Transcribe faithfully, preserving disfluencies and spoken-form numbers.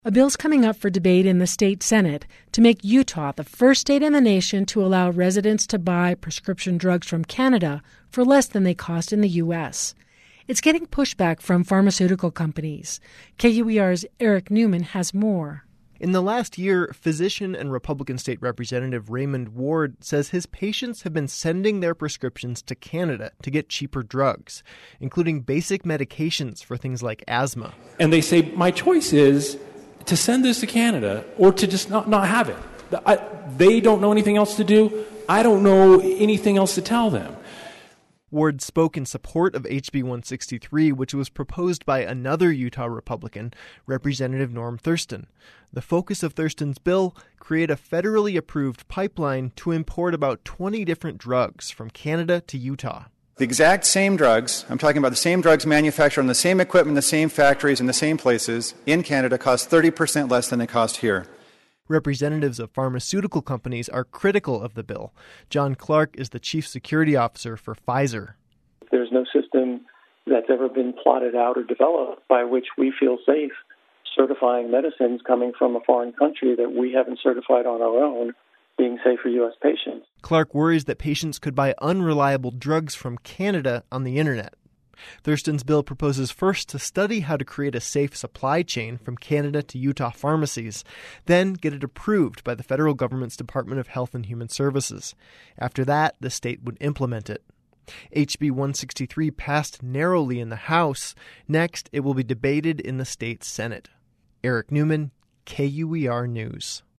A bill's coming up for debate in the state Senate to make Utah the first state in the nation to allow residents to buy prescription drugs from Canada for less than they cost in the U S. It's getting pushback from pharmaceutical companies. K U E R's Eric Newman has more. In the last year, physician and Republican State Representative Raymond Ward says his patients have been sending their prescriptions to Canada to get cheaper drugs, including basic medications for things like asthma. And they say, my choice is to send this to Canada or to just not, not have it. I, they don't know anything else to do. I don't know anything else to tell them. Ward spoke in support of H B one sixty-three, which was proposed by another Utah Republican, Representative Norm Thurston. The focus of Thurston's bill: create a federally approved pipeline to import about twenty different drugs from Canada to Utah. The exact same drugs, I'm talking about the same drugs manufactured on the same equipment, the same factories, in the same places in Canada, cost thirty percent less than they cost here. Representatives of pharmaceutical companies are critical of the bill. John Clark is the chief security officer for Pfizer. There's no system that's ever been plotted out or developed by which we feel safe certifying medicines coming from a foreign country that we haven't certified on our own being safe for U S patients. Clark worries that patients could buy unreliable drugs from Canada on the internet. Thurston's bill proposes first to study how to create a safe supply chain from Canada to Utah pharmacies, then get it approved by the federal government's Department of Health and Human Services. After that, the state would implement it. H B one sixty-three passed narrowly in the House. Next, it will be debated in the state Senate. Eric Newman, K U E R News.